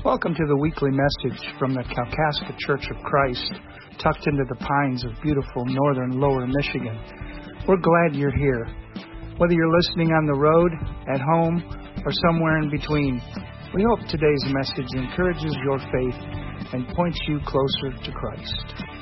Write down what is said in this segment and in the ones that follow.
Welcome to the weekly message from the Kalkaska Church of Christ, tucked into the pines of beautiful northern Lower Michigan. We're glad you're here. Whether you're listening on the road, at home, or somewhere in between, we hope today's message encourages your faith and points you closer to Christ.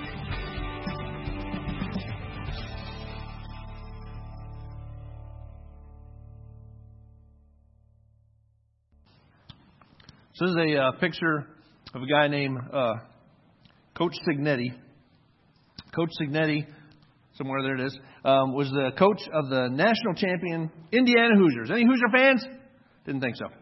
So this is a picture of a guy named Coach Cignetti. Coach Cignetti, somewhere there it is, was the coach of the national champion Indiana Hoosiers. Any Hoosier fans? Didn't think so.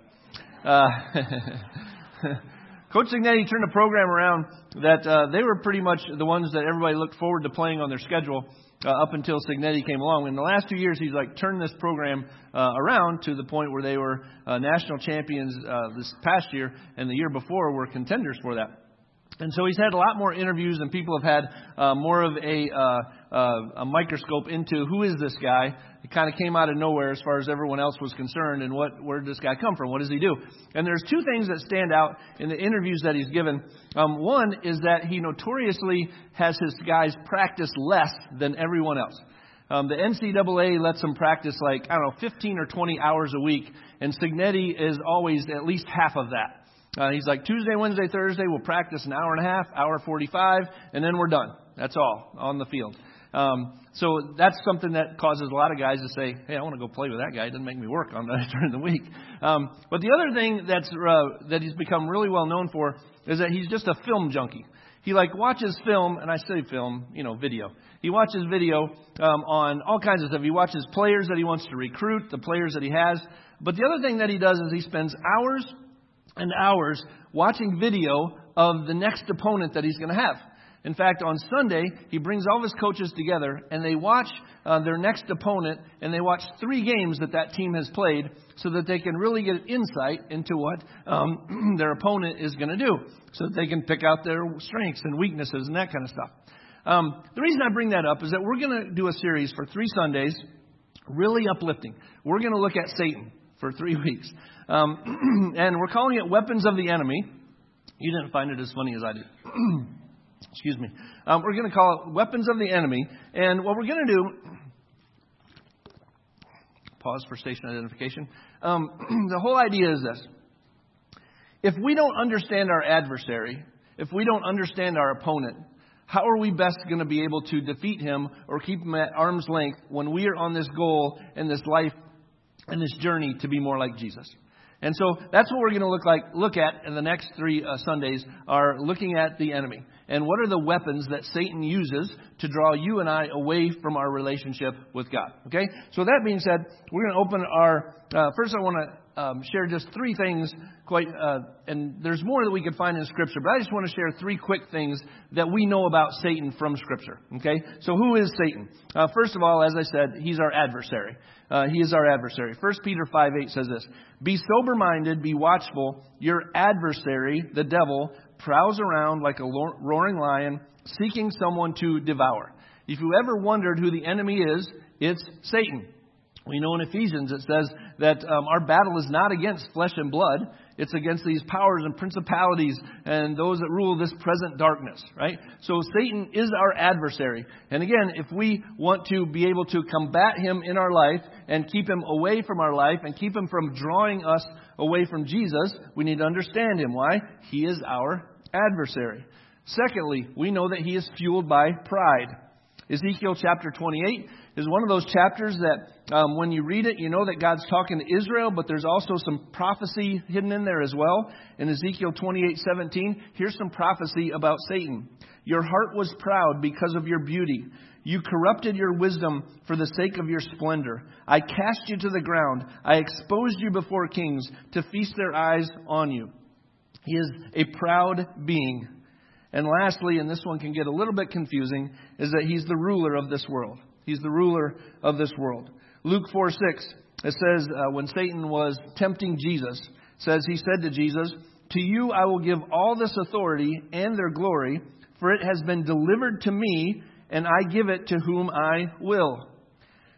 Coach Cignetti turned the program around that they were pretty much the ones that everybody looked forward to playing on their schedule up until Cignetti came along. In the last 2 years, he's turned this program around to the point where they were national champions this past year, and the year before were contenders for that. And so he's had a lot more interviews, and people have had more of a microscope into who is this guy. It kind of came out of nowhere as far as everyone else was concerned, and where did this guy come from? What does he do? And there's two things that stand out in the interviews that he's given. One is that he notoriously has his guys practice less than everyone else. The NCAA lets them practice 15 or 20 hours a week, and Cignetti is always at least half of that. He's like, Tuesday, Wednesday, Thursday, we'll practice an hour and a half, hour 45, and then we're done. That's all on the field. So that's something that causes a lot of guys to say, hey, I want to go play with that guy. It doesn't make me work on that during the week. But the other thing that he's become really well known for is that he's just a film junkie. He watches film, and I say film, video. He watches video on all kinds of stuff. He watches players that he wants to recruit, the players that he has. But the other thing that he does is he spends hours and hours watching video of the next opponent that he's going to have. In fact, on Sunday, he brings all of his coaches together, and they watch their next opponent, and they watch 3 games that team has played so that they can really get insight into what their opponent is going to do, so that they can pick out their strengths and weaknesses and that kind of stuff. The reason I bring that up is that we're going to do a series for 3 Sundays, really uplifting. We're going to look at Satan for 3 weeks. And we're calling it Weapons of the Enemy. You didn't find it as funny as I did. Excuse me. We're going to call it Weapons of the Enemy. And what we're going to do, pause for station identification. The whole idea is this. If we don't understand our adversary, if we don't understand our opponent, how are we best going to be able to defeat him or keep him at arm's length when we are on this goal and this life and this journey to be more like Jesus? And so that's what we're going to look at in the next 3 Sundays, are looking at the enemy. And what are the weapons that Satan uses to draw you and I away from our relationship with God? Okay? So that being said, we're going to open our... first I want to share just 3 things, and there's more that we could find in Scripture, but I just want to share 3 quick things that we know about Satan from Scripture. Okay? So who is Satan? First of all, as I said, he's our adversary. He is our adversary. 1 Peter 5:8 says this, "Be sober-minded, be watchful. Your adversary, the devil, prowls around like a roaring lion, seeking someone to devour." If you ever wondered who the enemy is, it's Satan. We know in Ephesians it says that our battle is not against flesh and blood. It's against these powers and principalities and those that rule this present darkness, right? So Satan is our adversary. And again, if we want to be able to combat him in our life and keep him away from our life and keep him from drawing us away from Jesus, we need to understand him. Why? He is our adversary. Secondly, we know that he is fueled by pride. Ezekiel chapter 28 is one of those chapters that when you read it, you know that God's talking to Israel, but there's also some prophecy hidden in there as well. In Ezekiel 28:17, here's some prophecy about Satan. "Your heart was proud because of your beauty. You corrupted your wisdom for the sake of your splendor. I cast you to the ground. I exposed you before kings to feast their eyes on you." He is a proud being. And lastly, and this one can get a little bit confusing, is that he's the ruler of this world. He's the ruler of this world. Luke 4:6, it says, when Satan was tempting Jesus, says he said to Jesus, "To you I will give all this authority and their glory, for it has been delivered to me, and I give it to whom I will."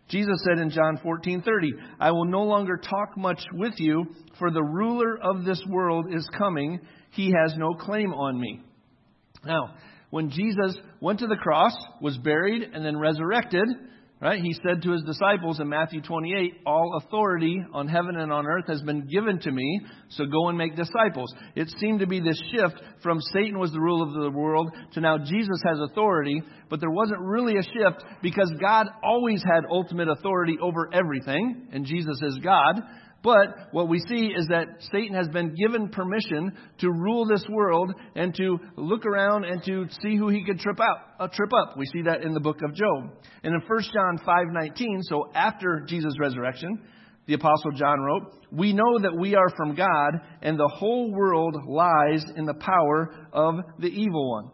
Jesus said in John 14:30, I will no longer talk much with you, for the ruler of this world is coming. He has no claim on me. Now, when Jesus went to the cross, was buried, and then resurrected, right, he said to his disciples in Matthew 28, all authority on heaven and on earth has been given to me, so go and make disciples. It seemed to be this shift from Satan was the ruler of the world to now Jesus has authority, but there wasn't really a shift because God always had ultimate authority over everything, and Jesus is God. But what we see is that Satan has been given permission to rule this world and to look around and to see who he could trip up. We see that in the book of Job. And in 1 John 5:19, so after Jesus' resurrection, the Apostle John wrote, we know that we are from God, and the whole world lies in the power of the evil one.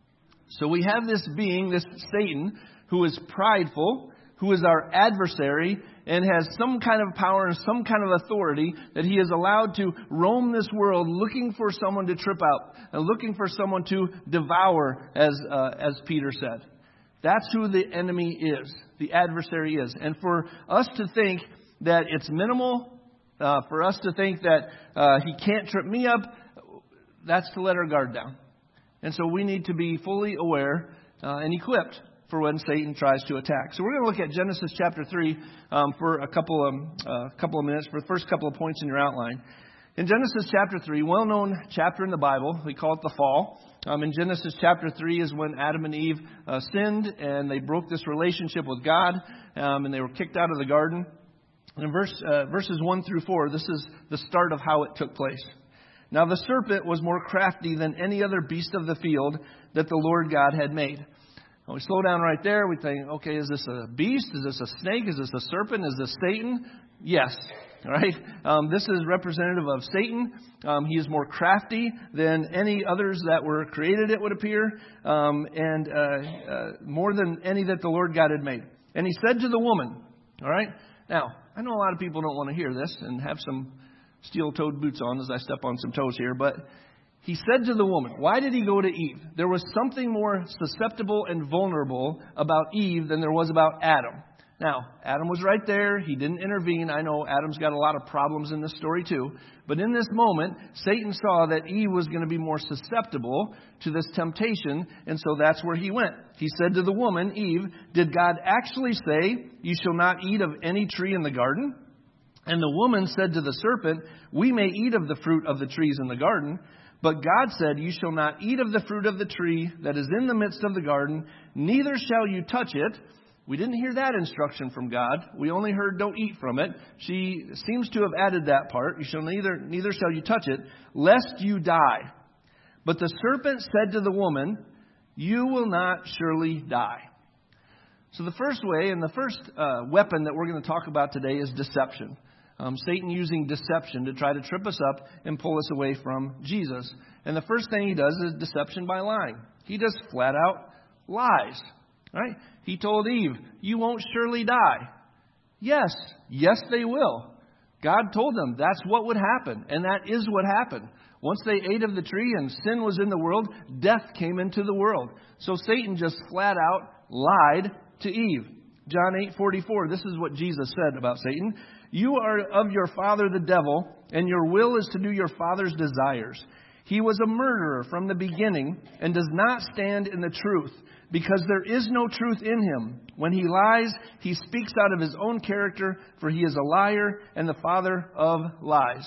So we have this being, this Satan, who is prideful, who is our adversary, and has some kind of power and some kind of authority that he is allowed to roam this world looking for someone to trip out and looking for someone to devour, as Peter said. That's who the enemy is, the adversary is. And for us to think that it's minimal, for us to think that he can't trip me up, that's to let our guard down. And so we need to be fully aware and equipped for when Satan tries to attack. So we're going to look at Genesis chapter 3 for a couple of minutes, for the first couple of points in your outline. In Genesis chapter 3, well-known chapter in the Bible, we call it the fall. In Genesis chapter 3 is when Adam and Eve sinned, and they broke this relationship with God, and they were kicked out of the garden. And in verses 1 through 4, this is the start of how it took place. Now the serpent was more crafty than any other beast of the field that the Lord God had made. We slow down right there. We think, okay, is this a beast? Is this a snake? Is this a serpent? Is this Satan? Yes. All right. This is representative of Satan. He is more crafty than any others that were created, it would appear, and more than any that the Lord God had made. And he said to the woman, all right. Now, I know a lot of people don't want to hear this and have some steel-toed boots on as I step on some toes here, but he said to the woman, why did he go to Eve? There was something more susceptible and vulnerable about Eve than there was about Adam. Now, Adam was right there. He didn't intervene. I know Adam's got a lot of problems in this story too. But in this moment, Satan saw that Eve was going to be more susceptible to this temptation, and so that's where he went. He said to the woman, Eve, did God actually say, you shall not eat of any tree in the garden? And the woman said to the serpent, we may eat of the fruit of the trees in the garden, but God said, you shall not eat of the fruit of the tree that is in the midst of the garden, neither shall you touch it. We didn't hear that instruction from God. We only heard don't eat from it. She seems to have added that part. You shall neither shall you touch it, lest you die. But the serpent said to the woman, you will not surely die. So the first way and the first weapon that we're going to talk about today is deception. Satan using deception to try to trip us up and pull us away from Jesus. And the first thing he does is deception by lying. He just flat out lies. Right? He told Eve, you won't surely die. Yes, they will. God told them that's what would happen. And that is what happened. Once they ate of the tree and sin was in the world, death came into the world. So Satan just flat out lied to Eve. John 8:44, this is what Jesus said about Satan. You are of your father the devil, and your will is to do your father's desires. He was a murderer from the beginning and does not stand in the truth, because there is no truth in him. When he lies, he speaks out of his own character, for he is a liar and the father of lies.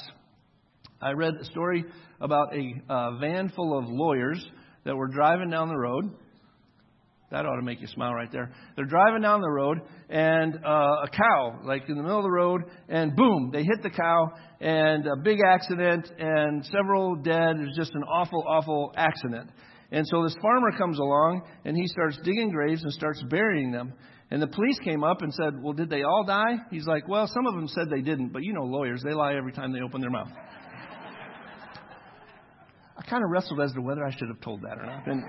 I read a story about a van full of lawyers that were driving down the road. That ought to make you smile right there. They're driving down the road, and a cow, like in the middle of the road, and boom, they hit the cow, and a big accident, and several dead. It was just an awful, awful accident. And so this farmer comes along, and he starts digging graves and starts burying them. And the police came up and said, well, did they all die? He's like, well, some of them said they didn't, but you know lawyers, they lie every time they open their mouth. I kind of wrestled as to whether I should have told that or not. And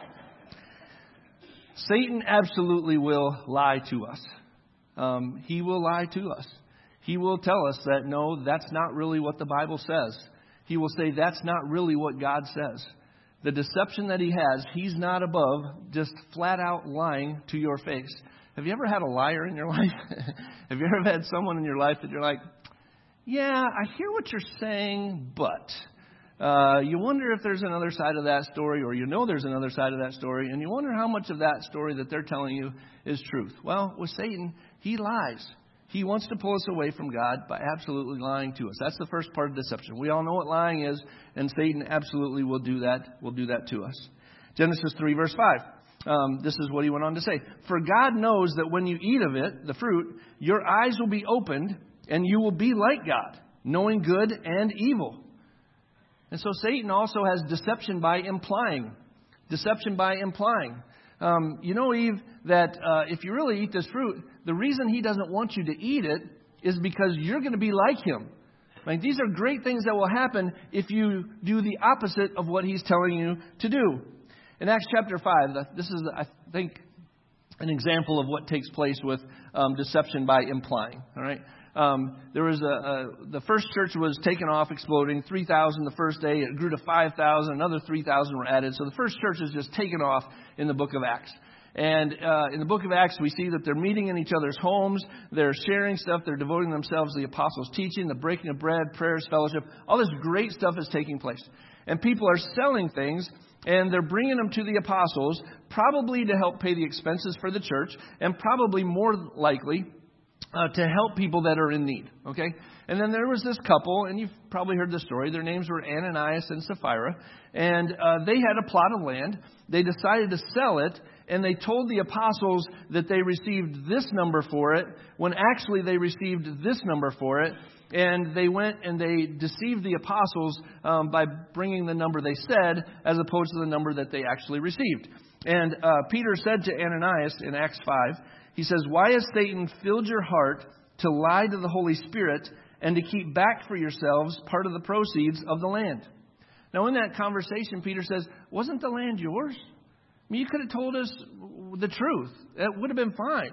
Satan absolutely will lie to us. He will lie to us. He will tell us that, no, that's not really what the Bible says. He will say that's not really what God says. The deception that he has, he's not above just flat out lying to your face. Have you ever had a liar in your life? Have you ever had someone in your life that you're like, yeah, I hear what you're saying, but you wonder if there's another side of that story, or there's another side of that story, and you wonder how much of that story that they're telling you is truth. Well, with Satan, he lies. He wants to pull us away from God by absolutely lying to us. That's the first part of deception. We all know what lying is, and Satan absolutely will do that to us. Genesis 3, verse 5. This is what he went on to say. For God knows that when you eat of it, the fruit, your eyes will be opened, and you will be like God, knowing good and evil. And so Satan also has deception by implying. Deception by implying. Eve, that if you really eat this fruit, the reason he doesn't want you to eat it is because you're going to be like him. Like, these are great things that will happen if you do the opposite of what he's telling you to do. In Acts chapter 5, this is, I think, an example of what takes place with deception by implying. All right. There was the first church was taken off, exploding. 3,000 the first day. It grew to 5,000. Another 3,000 were added. So the first church is just taken off in the book of Acts. And in the book of Acts, we see that they're meeting in each other's homes. They're sharing stuff. They're devoting themselves to the apostles' teaching, the breaking of bread, prayers, fellowship. All this great stuff is taking place. And people are selling things, and they're bringing them to the apostles, probably to help pay the expenses for the church, and probably more likely to help people that are in need. Okay? And then there was this couple, and you've probably heard the story. Their names were Ananias and Sapphira. And they had a plot of land. They decided to sell it, and they told the apostles that they received this number for it, when actually they received this number for it. And they went and they deceived the apostles by bringing the number they said, as opposed to the number that they actually received. And Peter said to Ananias in Acts 5, he says, "Why has Satan filled your heart to lie to the Holy Spirit and to keep back for yourselves part of the proceeds of the land?" Now, in that conversation, Peter says, "Wasn't the land yours? I mean, you could have told us the truth. It would have been fine."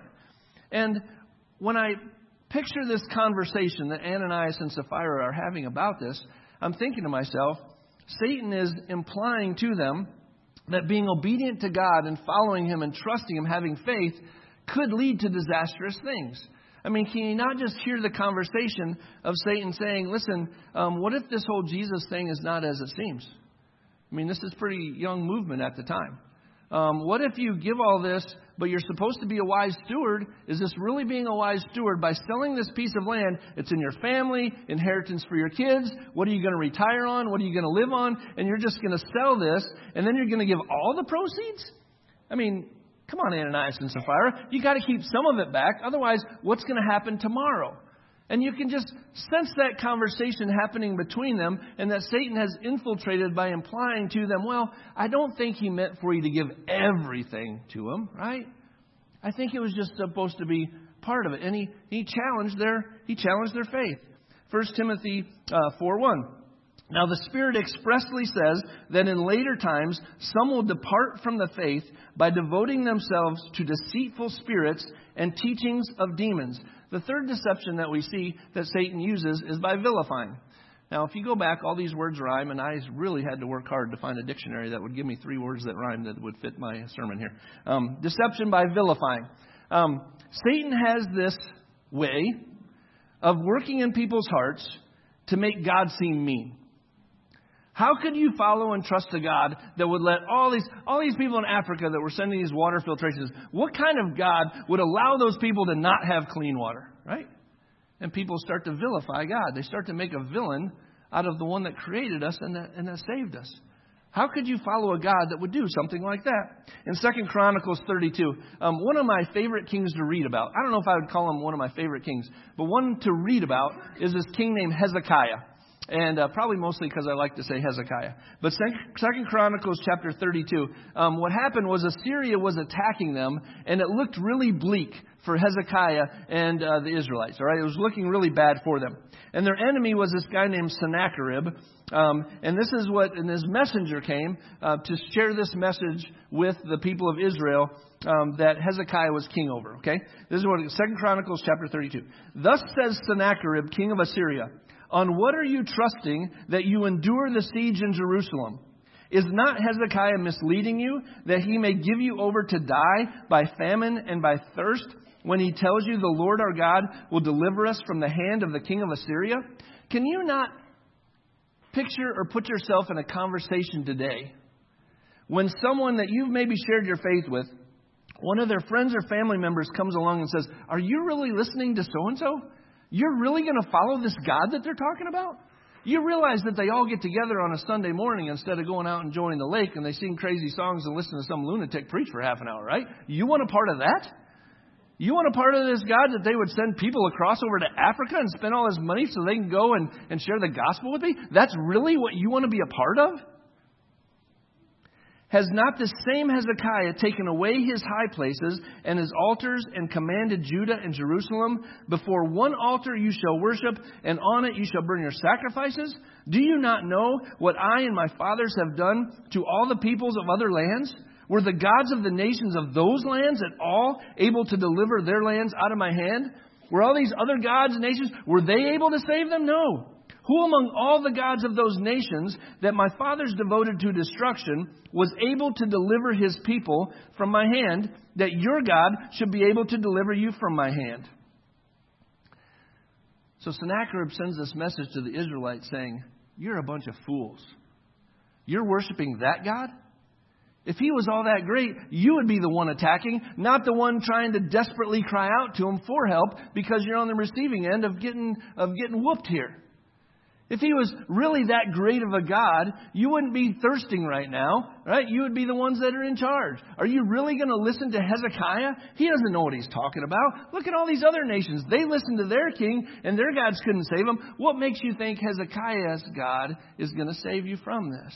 And when I picture this conversation that Ananias and Sapphira are having about this, I'm thinking to myself, Satan is implying to them that being obedient to God and following him and trusting him, having faith, could lead to disastrous things. I mean, can you not just hear the conversation of Satan saying, listen, what if this whole Jesus thing is not as it seems? I mean, this is pretty young movement at the time. What if you give all this, but you're supposed to be a wise steward? Is this really being a wise steward by selling this piece of land? It's in your family, inheritance for your kids. What are you going to retire on? What are you going to live on? And you're just going to sell this, and then you're going to give all the proceeds? I mean, come on, Ananias and Sapphira. You got to keep some of it back. Otherwise, what's going to happen tomorrow? And you can just sense that conversation happening between them, and that Satan has infiltrated by implying to them, well, I don't think he meant for you to give everything to him, right? I think it was just supposed to be part of it. And he challenged their faith. 1 Timothy 4:1. Now the Spirit expressly says that in later times some will depart from the faith by devoting themselves to deceitful spirits and teachings of demons. The third deception that we see that Satan uses is by vilifying. Now, if you go back, all these words rhyme, and I really had to work hard to find a dictionary that would give me 3 words that rhyme that would fit my sermon here. Deception by vilifying. Satan has this way of working in people's hearts to make God seem mean. How could you follow and trust a God that would let all these people in Africa that were sending these water filtrations, what kind of God would allow those people to not have clean water, right? And people start to vilify God. They start to make a villain out of the one that created us and that saved us. How could you follow a God that would do something like that? In 2 Chronicles 32, one of my favorite kings to read about, I don't know if I would call him one of my favorite kings, but one to read about is this king named Hezekiah. And probably mostly because I like to say Hezekiah. But 2 Chronicles chapter 32, what happened was Assyria was attacking them, and it looked really bleak for Hezekiah and the Israelites. All right, it was looking really bad for them. And their enemy was this guy named Sennacherib. And his messenger came to share this message with the people of Israel that Hezekiah was king over. Okay, this is what 2 Chronicles chapter 32. Thus says Sennacherib, king of Assyria. On what are you trusting that you endure the siege in Jerusalem? Is not Hezekiah misleading you, that he may give you over to die by famine and by thirst, when he tells you the Lord our God will deliver us from the hand of the king of Assyria? Can you not picture or put yourself in a conversation today when someone that you've maybe shared your faith with, one of their friends or family members comes along and says, are you really listening to so-and-so? You're really going to follow this God that they're talking about? You realize that they all get together on a Sunday morning instead of going out and enjoying the lake, and they sing crazy songs and listen to some lunatic preach for half an hour, right? You want a part of that? You want a part of this God that they would send people across over to Africa and spend all this money so they can go and share the gospel with me? That's really what you want to be a part of? Has not the same Hezekiah taken away his high places and his altars and commanded Judah and Jerusalem? Before one altar you shall worship, and on it you shall burn your sacrifices? Do you not know what I and my fathers have done to all the peoples of other lands? Were the gods of the nations of those lands at all able to deliver their lands out of my hand? Were all these other gods and nations, were they able to save them? No. Who among all the gods of those nations that my fathers devoted to destruction was able to deliver his people from my hand, that your God should be able to deliver you from my hand? So Sennacherib sends this message to the Israelites saying, you're a bunch of fools. You're worshiping that God? If he was all that great, you would be the one attacking, not the one trying to desperately cry out to him for help because you're on the receiving end of getting whooped here. If he was really that great of a God, you wouldn't be thirsting right now, right? You would be the ones that are in charge. Are you really going to listen to Hezekiah? He doesn't know what he's talking about. Look at all these other nations. They listened to their king and their gods couldn't save them. What makes you think Hezekiah's God is going to save you from this?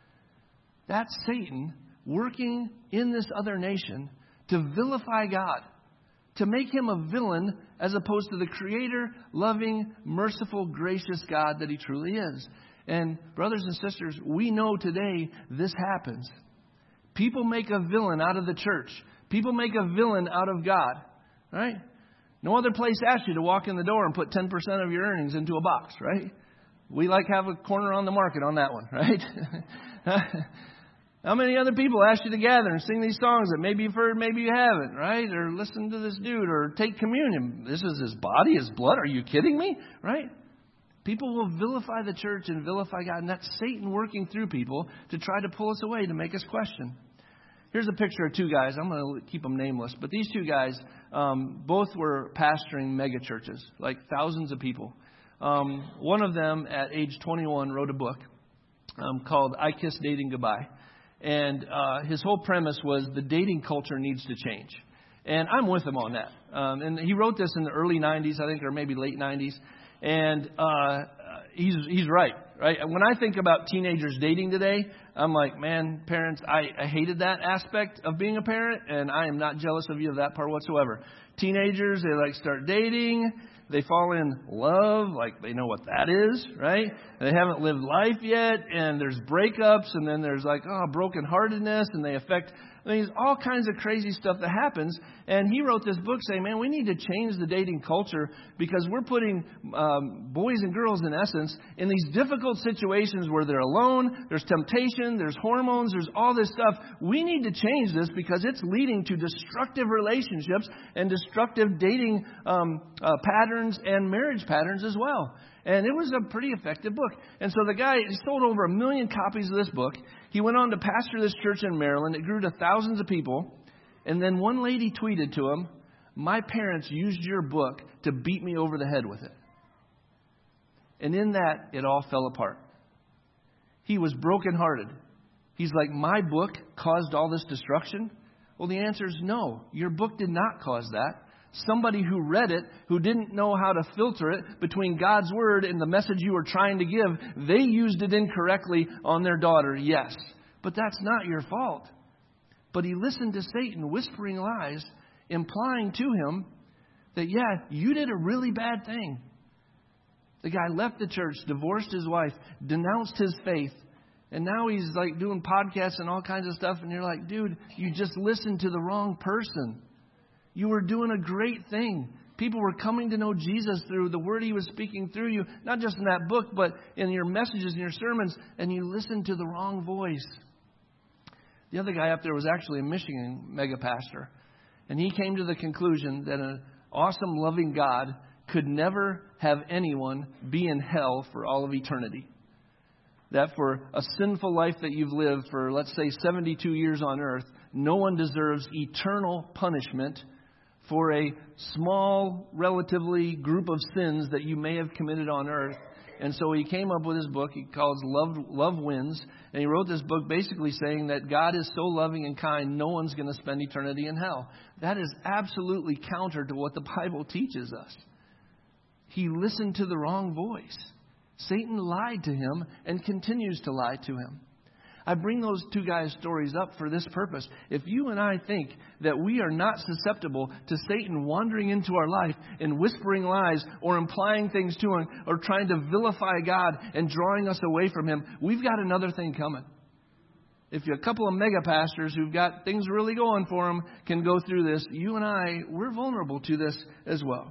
That's Satan working in this other nation to vilify God, to make him a villain as opposed to the creator, loving, merciful, gracious God that he truly is. And brothers and sisters, we know today this happens. People make a villain out of the church. People make a villain out of God. Right? No other place asks you to walk in the door and put 10% of your earnings into a box. Right? We like have a corner on the market on that one. Right? How many other people ask you to gather and sing these songs that maybe you've heard, maybe you haven't, right? Or listen to this dude or take communion. This is his body, his blood. Are you kidding me? Right? People will vilify the church and vilify God. And that's Satan working through people to try to pull us away, to make us question. Here's a picture of two guys. I'm going to keep them nameless. But these two guys, both were pastoring mega churches, like thousands of people. One of them, at age 21, wrote a book called I Kiss Dating Goodbye. And his whole premise was the dating culture needs to change. And I'm with him on that. And he wrote this in the early 90s, I think, or maybe late 90s. And he's right. When I think about teenagers dating today, I'm like, man, parents, I hated that aspect of being a parent. And I am not jealous of you of that part whatsoever. Teenagers, they start dating. They fall in love, like they know what that is, right? They haven't lived life yet, and there's breakups, and then there's brokenheartedness, and they affect, there's all kinds of crazy stuff that happens. And he wrote this book saying, man, we need to change the dating culture because we're putting boys and girls, in essence, in these difficult situations where they're alone, there's temptation, there's hormones, there's all this stuff. We need to change this because it's leading to destructive relationships and destructive dating patterns and marriage patterns as well. And it was a pretty effective book. And so the guy, he sold over 1 million copies of this book. He went on to pastor this church in Maryland. It grew to thousands of people. And then one lady tweeted to him, my parents used your book to beat me over the head with it. And in that, it all fell apart. He was brokenhearted. He's like, my book caused all this destruction? Well, the answer is no. Your book did not cause that. Somebody who read it, who didn't know how to filter it between God's word and the message you were trying to give, they used it incorrectly on their daughter, yes. But that's not your fault. But he listened to Satan whispering lies, implying to him that, yeah, you did a really bad thing. The guy left the church, divorced his wife, denounced his faith, and now he's like doing podcasts and all kinds of stuff, and you're like, dude, you just listened to the wrong person. You were doing a great thing. People were coming to know Jesus through the word he was speaking through you, not just in that book, but in your messages and your sermons, and you listened to the wrong voice. The other guy up there was actually a Michigan mega pastor, and he came to the conclusion that an awesome, loving God could never have anyone be in hell for all of eternity. That for a sinful life that you've lived for, let's say, 72 years on earth, no one deserves eternal punishment for a small, relatively group of sins that you may have committed on earth. And so he came up with his book he calls Love Wins. And he wrote this book basically saying that God is so loving and kind, no one's going to spend eternity in hell. That is absolutely counter to what the Bible teaches us. He listened to the wrong voice. Satan lied to him and continues to lie to him. I bring those two guys' stories up for this purpose. If you and I think that we are not susceptible to Satan wandering into our life and whispering lies or implying things to him or trying to vilify God and drawing us away from him, we've got another thing coming. If a couple of mega pastors who've got things really going for them can go through this, you and I, we're vulnerable to this as well.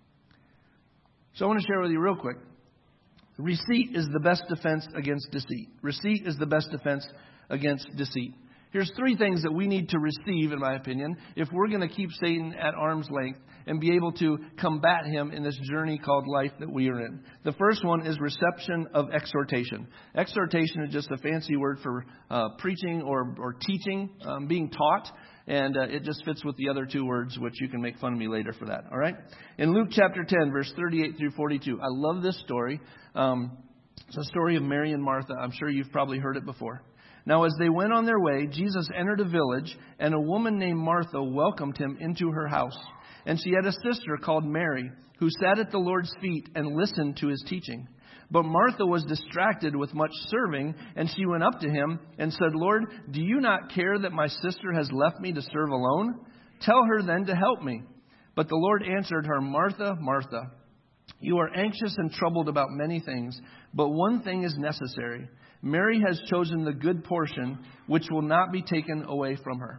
So I want to share with you real quick. Receipt is the best defense against deceit. Receipt is the best defense against deceit. Here's three things that we need to receive, in my opinion, if we're going to keep Satan at arm's length and be able to combat him in this journey called life that we are in. The first one is reception of exhortation. Exhortation is just a fancy word for preaching or teaching, being taught. And it just fits with the other two words, which you can make fun of me later for that. All right? In Luke chapter 10, verse 38 through 42, I love this story. It's a story of Mary and Martha. I'm sure you've probably heard it before. Now, as they went on their way, Jesus entered a village, and a woman named Martha welcomed him into her house. And she had a sister called Mary, who sat at the Lord's feet and listened to his teaching. But Martha was distracted with much serving, and she went up to him and said, Lord, do you not care that my sister has left me to serve alone? Tell her then to help me. But the Lord answered her, Martha, Martha, you are anxious and troubled about many things, but one thing is necessary. Mary has chosen the good portion, which will not be taken away from her.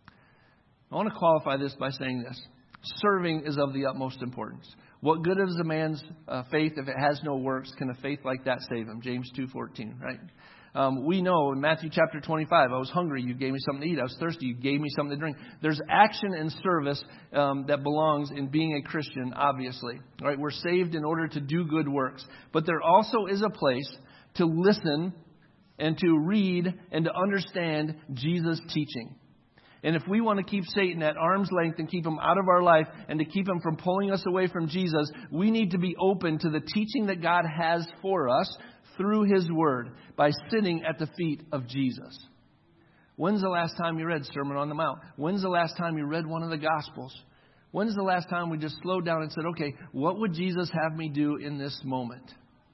I want to qualify this by saying this. Serving is of the utmost importance. What good is a man's faith if it has no works? Can a faith like that save him? James 2:14, right? We know in Matthew chapter 25, I was hungry, you gave me something to eat. I was thirsty, you gave me something to drink. There's action and service that belongs in being a Christian, obviously. Right? We're saved in order to do good works. But there also is a place to listen and to read and to understand Jesus' teaching. And if we want to keep Satan at arm's length and keep him out of our life and to keep him from pulling us away from Jesus, we need to be open to the teaching that God has for us through his word by sitting at the feet of Jesus. When's the last time you read Sermon on the Mount? When's the last time you read one of the Gospels? When's the last time we just slowed down and said, okay, what would Jesus have me do in this moment?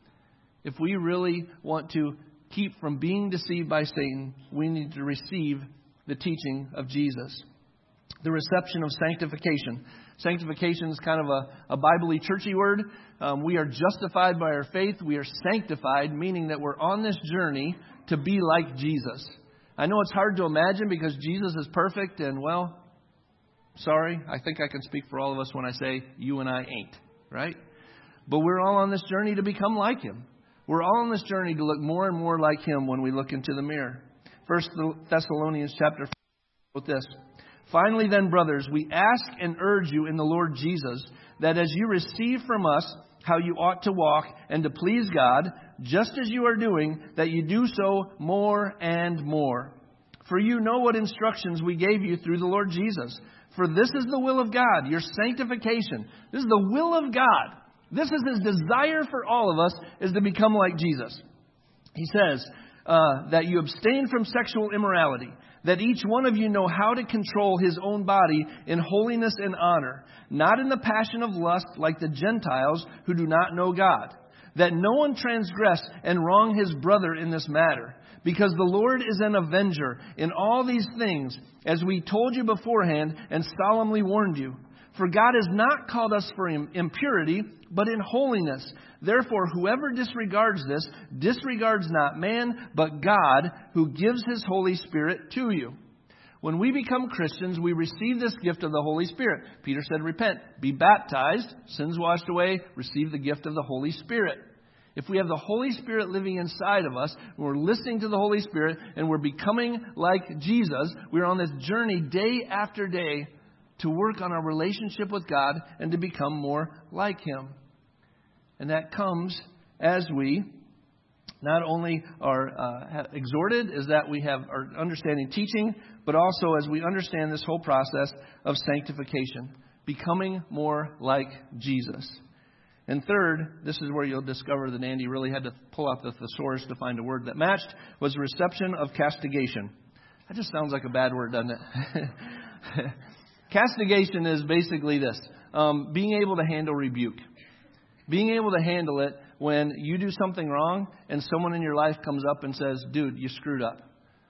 If we really want to keep from being deceived by Satan, we need to receive the teaching of Jesus. The reception of sanctification. Sanctification is kind of a Bible-y, churchy word. We are justified by our faith. We are sanctified, meaning that we're on this journey to be like Jesus. I know it's hard to imagine because Jesus is perfect and, well, sorry, I think I can speak for all of us when I say you and I ain't, right? But we're all on this journey to become like him. We're all on this journey to look more and more like him when we look into the mirror. 1 Thessalonians chapter 4 wrote this. Finally then, brothers, we ask and urge you in the Lord Jesus that as you receive from us how you ought to walk and to please God, just as you are doing, that you do so more and more. For you know what instructions we gave you through the Lord Jesus. For this is the will of God, your sanctification. This is the will of God. This is his desire for all of us, is to become like Jesus. He says that you abstain from sexual immorality, that each one of you know how to control his own body in holiness and honor, not in the passion of lust like the Gentiles who do not know God, that no one transgress and wrong his brother in this matter, because the Lord is an avenger in all these things, as we told you beforehand and solemnly warned you. For God has not called us for impurity, but in holiness. Therefore, whoever disregards this, disregards not man, but God, who gives his Holy Spirit to you. When we become Christians, we receive this gift of the Holy Spirit. Peter said, repent, be baptized, sins washed away, receive the gift of the Holy Spirit. If we have the Holy Spirit living inside of us, and we're listening to the Holy Spirit, and we're becoming like Jesus, we're on this journey day after day to work on our relationship with God and to become more like Him. And that comes as we not only are exhorted, is that we have our understanding teaching, but also as we understand this whole process of sanctification, becoming more like Jesus. And third, this is where you'll discover that Andy really had to pull out the thesaurus to find a word that matched, was reception of castigation. That just sounds like a bad word, doesn't it? Castigation is basically this, being able to handle rebuke. Being able to handle it when you do something wrong and someone in your life comes up and says, dude, you screwed up.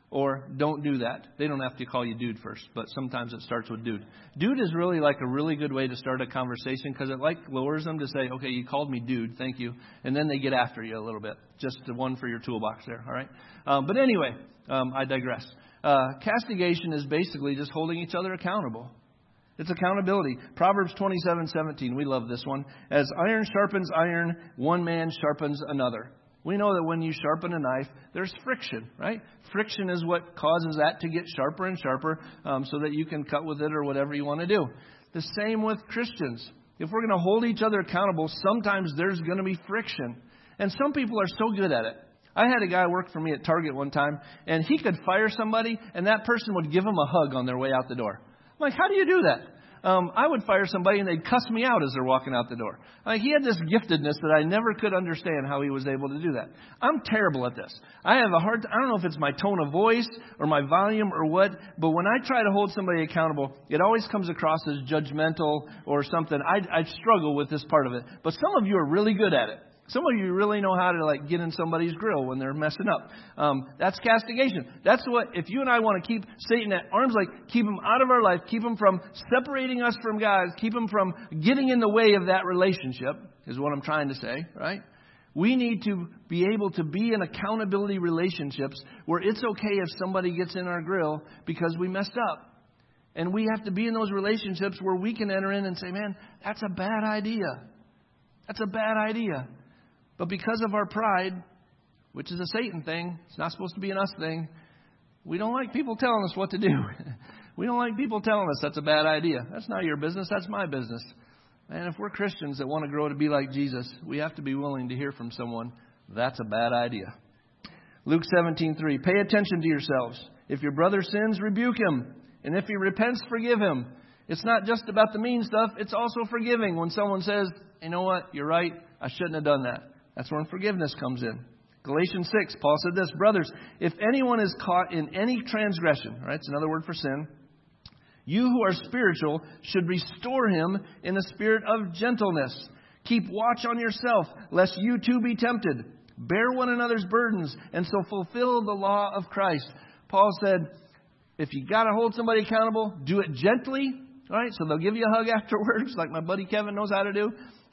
Or don't do that. They don't have to call you dude first, but sometimes it starts with dude. Dude is really like a really good way to start a conversation because it like lowers them to say, okay, you called me dude, thank you. And then they get after you a little bit. Just the one for your toolbox there, all right? But anyway, I digress. Castigation is basically just holding each other accountable. It's accountability. Proverbs 27:17. We love this one. As iron sharpens iron, one man sharpens another. We know that when you sharpen a knife, there's friction, right? Friction is what causes that to get sharper and sharper so that you can cut with it or whatever you want to do. The same with Christians. If we're going to hold each other accountable, sometimes there's going to be friction. And some people are so good at it. I had a guy work for me at Target one time, and he could fire somebody, and that person would give him a hug on their way out the door. I'm like, how do you do that? I would fire somebody and they'd cuss me out as they're walking out the door. He had this giftedness that I never could understand how he was able to do that. I'm terrible at this. I have a hard time. I don't know if it's my tone of voice or my volume or what, but when I try to hold somebody accountable, it always comes across as judgmental or something. I struggle with this part of it. But some of you are really good at it. Some of you really know how to get in somebody's grill when they're messing up. That's castigation. That's what, if you and I want to keep Satan at arm's length, keep him out of our life, keep him from separating us from God, keep him from getting in the way of that relationship, is what I'm trying to say, right? We need to be able to be in accountability relationships where it's okay if somebody gets in our grill because we messed up. And we have to be in those relationships where we can enter in and say, man, that's a bad idea. That's a bad idea. But because of our pride, which is a Satan thing, it's not supposed to be an us thing, we don't like people telling us what to do. We don't like people telling us that's a bad idea. That's not your business, that's my business. And if we're Christians that want to grow to be like Jesus, we have to be willing to hear from someone, that's a bad idea. Luke 17:3, pay attention to yourselves. If your brother sins, rebuke him. And if he repents, forgive him. It's not just about the mean stuff, it's also forgiving. When someone says, you know what, you're right, I shouldn't have done that. That's where forgiveness comes in. Galatians 6, Paul said this, brothers, if anyone is caught in any transgression, right, it's another word for sin, you who are spiritual should restore him in a spirit of gentleness. Keep watch on yourself, lest you too be tempted. Bear one another's burdens, and so fulfill the law of Christ. Paul said, if you got to hold somebody accountable, do it gently, right? So they'll give you a hug afterwards, like my buddy Kevin knows how to do.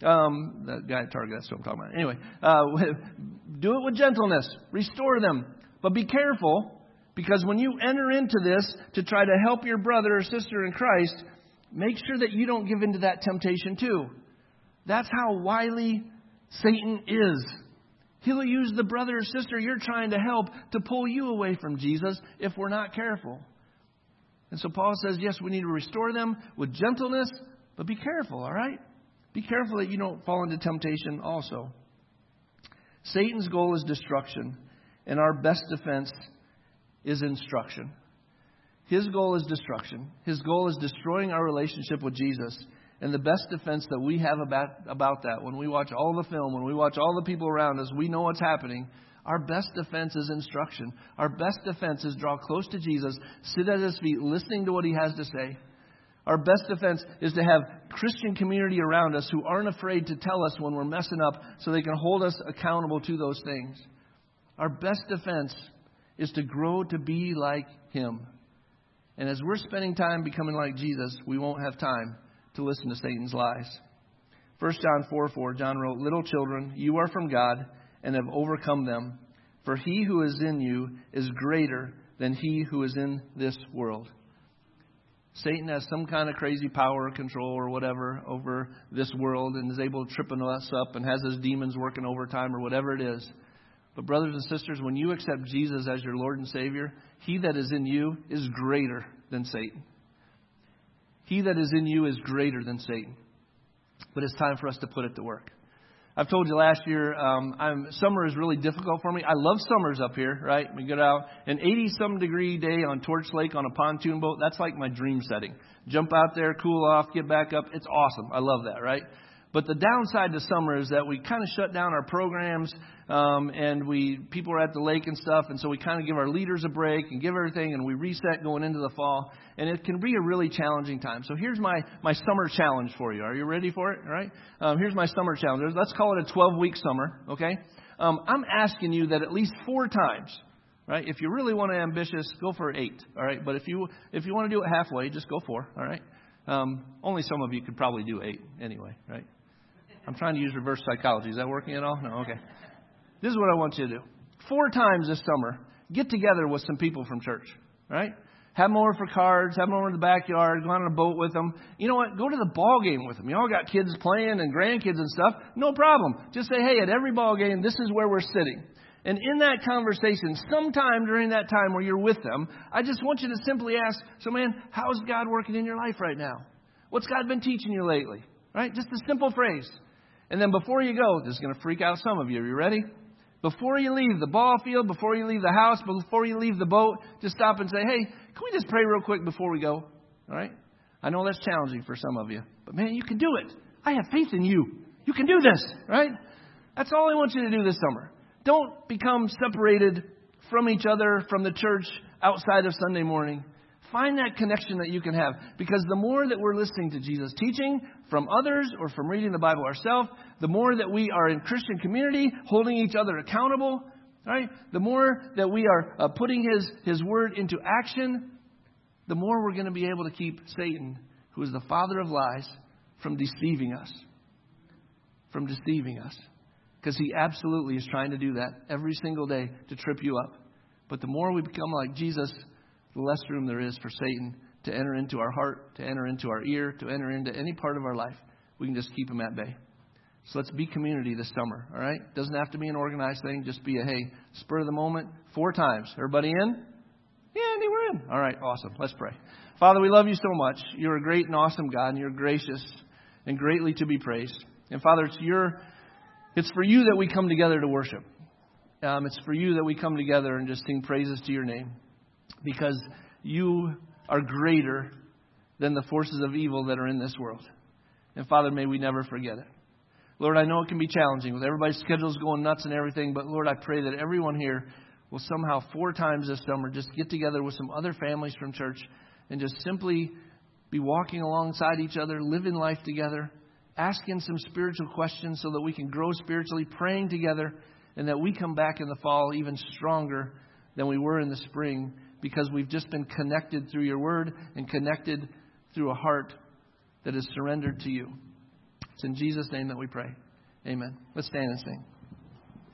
That guy at Target, that's what I'm talking about. Anyway, do it with gentleness. Restore them. But be careful, because when you enter into this to try to help your brother or sister in Christ, make sure that you don't give into that temptation too. That's how wily Satan is. He'll use the brother or sister you're trying to help to pull you away from Jesus if we're not careful. And so Paul says, yes, we need to restore them with gentleness, but be careful, all right? Be careful that you don't fall into temptation also. Satan's goal is destruction, and our best defense is instruction. His goal is destruction. His goal is destroying our relationship with Jesus. And the best defense that we have about that, when we watch all the film, when we watch all the people around us, we know what's happening. Our best defense is instruction. Our best defense is draw close to Jesus, sit at his feet, listening to what he has to say. Our best defense is to have Christian community around us who aren't afraid to tell us when we're messing up so they can hold us accountable to those things. Our best defense is to grow to be like him. And as we're spending time becoming like Jesus, we won't have time to listen to Satan's lies. 1 John 4:4, John wrote, little children, you are from God and have overcome them. For he who is in you is greater than he who is in this world. Satan has some kind of crazy power or control or whatever over this world and is able to trip us up and has his demons working overtime or whatever it is. But brothers and sisters, when you accept Jesus as your Lord and Savior, He that is in you is greater than Satan. He that is in you is greater than Satan. But it's time for us to put it to work. I've told you last year, summer is really difficult for me. I love summers up here, right? We get out an 80-some degree day on Torch Lake on a pontoon boat. That's like my dream setting. Jump out there, cool off, get back up. It's awesome. I love that, right? But the downside to summer is that we kind of shut down our programs, and people are at the lake and stuff, and so we kind of give our leaders a break and give everything, and we reset going into the fall, and it can be a really challenging time. So here's my summer challenge for you. Are you ready for it? All right. Here's my summer challenge. Let's call it a 12-week summer. Okay. I'm asking you that at least 4 times. Right. If you really want to be ambitious, go for 8. All right. But if you want to do it halfway, just go 4. All right. Only some of you could probably do 8 anyway. Right. I'm trying to use reverse psychology. Is that working at all? No? Okay. This is what I want you to do. 4 times this summer, get together with some people from church, right? Have them over for cards, have them over in the backyard, go on a boat with them. You know what? Go to the ball game with them. You all got kids playing and grandkids and stuff. No problem. Just say, hey, at every ball game, this is where we're sitting. And in that conversation, sometime during that time where you're with them, I just want you to simply ask, so man, how's God working in your life right now? What's God been teaching you lately? Right? Just a simple phrase. And then before you go, this is going to freak out some of you. Are you ready? Before you leave the ball field, before you leave the house, before you leave the boat, just stop and say, hey, can we just pray real quick before we go? All right? I know that's challenging for some of you. But man, you can do it. I have faith in you. You can do this. Right? That's all I want you to do this summer. Don't become separated from each other, from the church, outside of Sunday morning. Find that connection that you can have. Because the more that we're listening to Jesus' teaching from others or from reading the Bible ourselves, the more that we are in Christian community, holding each other accountable, right? The more that we are putting His word into action, the more we're going to be able to keep Satan, who is the father of lies, from deceiving us. From deceiving us. Because he absolutely is trying to do that every single day to trip you up. But the more we become like Jesus, the less room there is for Satan to enter into our heart, to enter into our ear, to enter into any part of our life. We can just keep him at bay. So let's be community this summer, all right? Doesn't have to be an organized thing. Just be a, hey, spur of the moment, 4 times. Everybody in? Yeah, Andy, we're in. All right, awesome. Let's pray. Father, we love you so much. You're a great and awesome God, and you're gracious and greatly to be praised. And Father, it's for you that we come together to worship. It's for you that we come together and just sing praises to your name. Because you are greater than the forces of evil that are in this world. And Father, may we never forget it. Lord, I know it can be challenging with everybody's schedules going nuts and everything, but Lord, I pray that everyone here will somehow 4 times this summer just get together with some other families from church and just simply be walking alongside each other, living life together, asking some spiritual questions so that we can grow spiritually, praying together, and that we come back in the fall even stronger than we were in the spring, because we've just been connected through your word and connected through a heart that is surrendered to you. It's in Jesus' name that we pray. Amen. Let's stand and sing.